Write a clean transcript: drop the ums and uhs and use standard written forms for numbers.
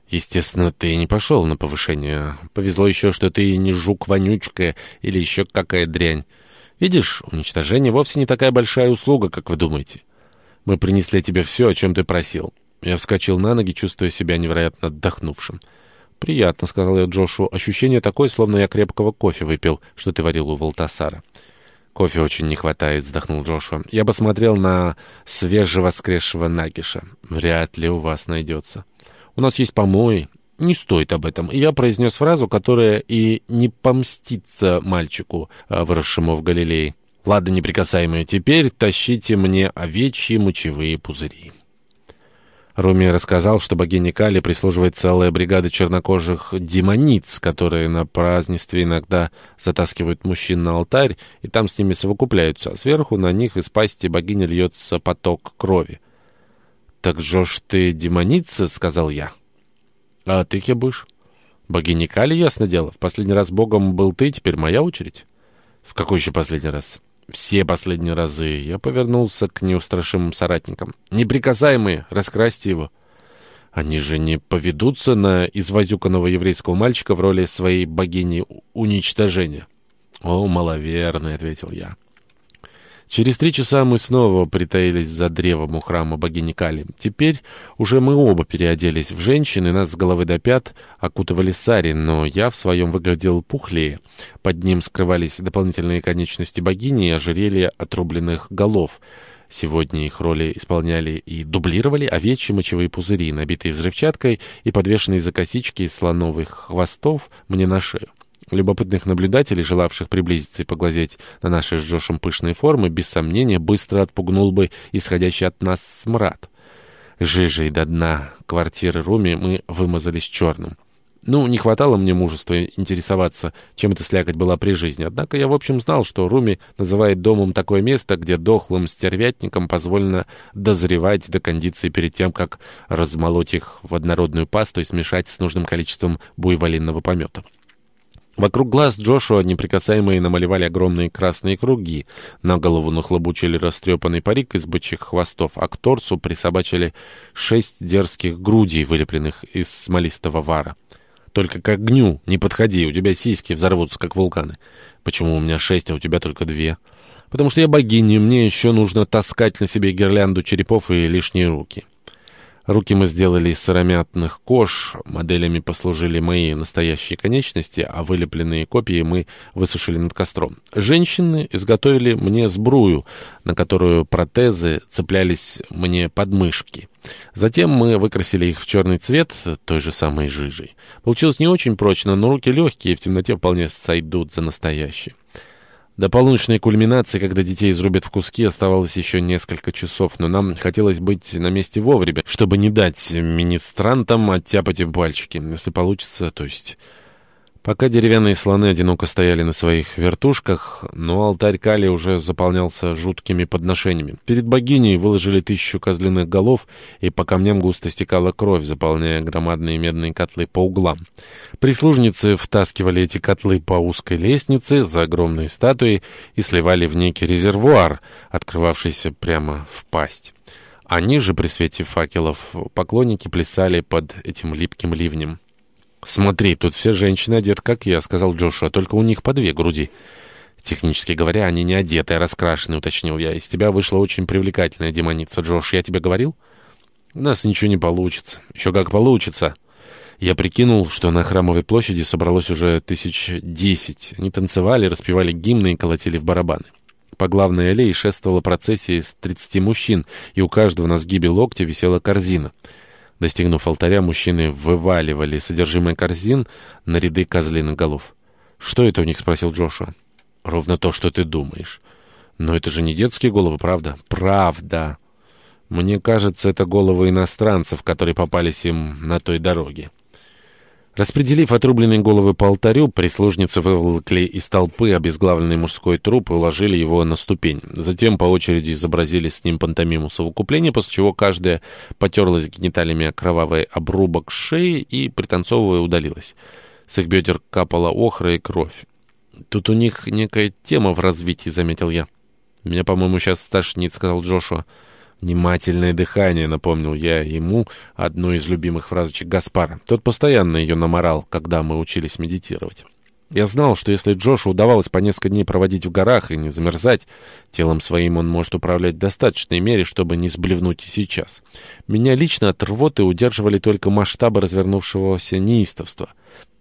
Естественно, ты не пошел на повышение. Повезло еще, что ты не жук-вонючка или еще какая дрянь. Видишь, уничтожение вовсе не такая большая услуга, как вы думаете. Мы принесли тебе все, о чем ты просил. Я вскочил на ноги, чувствуя себя невероятно отдохнувшим. «Приятно», — сказал я Джошу. «Ощущение такое, словно я крепкого кофе выпил, что ты варил у Валтасара». «Кофе очень не хватает», — вздохнул Джошуа. «Я посмотрел на свежевоскресшего Нагиша. Вряд ли у вас найдется. У нас есть помои. Не стоит об этом». И я произнес фразу, которая и не помстится мальчику, выросшему в Галилее. «Ладно, неприкасаемые, теперь тащите мне овечьи мочевые пузыри». Руми рассказал, что богине Кали прислуживает целая бригада чернокожих демониц, которые на празднестве иногда затаскивают мужчин на алтарь и там с ними совокупляются, а сверху на них из пасти богини льется поток крови. «Так, Джош, ты демоница?» — сказал я. «А ты кем будешь?» «Богиня Кали, ясно дело. В последний раз богом был ты, теперь моя очередь». «В какой еще последний раз?» «Все последние разы». Я повернулся к неустрашимым соратникам. «Неприкасаемые, раскрасьте его». «Они же не поведутся на извозюканного еврейского мальчика в роли своей богини уничтожения». «О, маловерный», — ответил я. Через 3 часа мы снова притаились за древом у храма богини Кали. Теперь уже мы оба переоделись в женщин, и нас с головы до пят окутывали сари, но я в своем выглядел пухлее. Под ним скрывались дополнительные конечности богини и ожерелья отрубленных голов. Сегодня их роли исполняли и дублировали овечьи мочевые пузыри, набитые взрывчаткой и подвешенные за косички из слоновых хвостов мне на шею. Любопытных наблюдателей, желавших приблизиться и поглазеть на наши с Джошем пышные формы, без сомнения, быстро отпугнул бы исходящий от нас смрад. Жижей до дна квартиры Руми мы вымазались черным. Не хватало мне мужества интересоваться, чем эта слякоть была при жизни. Однако я, в общем, знал, что Руми называет домом такое место, где дохлым стервятникам позволено дозревать до кондиции перед тем, как размолоть их в однородную пасту и смешать с нужным количеством буйволинного помета. Вокруг глаз Джошуа неприкасаемые намалевали огромные красные круги, на голову нахлобучили растрепанный парик из бычьих хвостов, а к торсу присобачили 6 дерзких грудей, вылепленных из смолистого вара. «Только к огню не подходи, у тебя сиськи взорвутся, как вулканы». «Почему у меня 6, а у тебя только 2?» «Потому что я богиня, и мне еще нужно таскать на себе гирлянду черепов и лишние руки». Руки мы сделали из сыромятных кож, моделями послужили мои настоящие конечности, а вылепленные копии мы высушили над костром. Женщины изготовили мне сбрую, на которую протезы цеплялись мне под мышки. Затем мы выкрасили их в черный цвет той же самой жижей. Получилось не очень прочно, но руки легкие и в темноте вполне сойдут за настоящие. До полуночной кульминации, когда детей изрубят в куски, оставалось еще несколько часов, но нам хотелось быть на месте вовремя, чтобы не дать министрантам оттяпать им пальчики, если получится, то есть... Пока деревянные слоны одиноко стояли на своих вертушках, но алтарь Кали уже заполнялся жуткими подношениями. Перед богиней выложили 1000 козлиных голов, и по камням густо стекала кровь, заполняя громадные медные котлы по углам. Прислужницы втаскивали эти котлы по узкой лестнице за огромные статуи и сливали в некий резервуар, открывавшийся прямо в пасть. Они же, при свете факелов, поклонники плясали под этим липким ливнем. «Смотри, тут все женщины одеты, как я», — сказал Джошуа, — «только у них по 2 груди». «Технически говоря, они не одеты, а раскрашены», — уточнил я. «Из тебя вышла очень привлекательная демоница, Джош. Я тебе говорил?» «У нас ничего не получится». «Еще как получится». Я прикинул, что на Храмовой площади собралось уже 1010. Они танцевали, распевали гимны и колотили в барабаны. По главной аллее шествовала процессия из 30 мужчин, и у каждого на сгибе локтя висела корзина. Достигнув алтаря, мужчины вываливали содержимое корзин на ряды козлиных голов. «Что это у них?» — спросил Джошуа. «Ровно то, что ты думаешь». «Но это же не детские головы, правда?» «Правда. Мне кажется, это головы иностранцев, которые попались им на той дороге». Распределив отрубленные головы по алтарю, прислужницы выволокли из толпы обезглавленный мужской труп и уложили его на ступень. Затем по очереди изобразили с ним пантомиму совокупления, после чего каждая потерлась гениталиями кровавый обрубок шеи и, пританцовывая, удалилась. С их бедер капала охра и кровь. «Тут у них некая тема в развитии», — заметил я. «Меня, по-моему, сейчас стошнит», — сказал Джошуа. «Внимательное дыхание», — напомнил я ему одну из любимых фразочек Гаспара. Тот постоянно ее наморал, когда мы учились медитировать. Я знал, что если Джошу удавалось по несколько дней проводить в горах и не замерзать, телом своим он может управлять в достаточной мере, чтобы не сблевнуть и сейчас. Меня лично от рвоты удерживали только масштабы развернувшегося неистовства.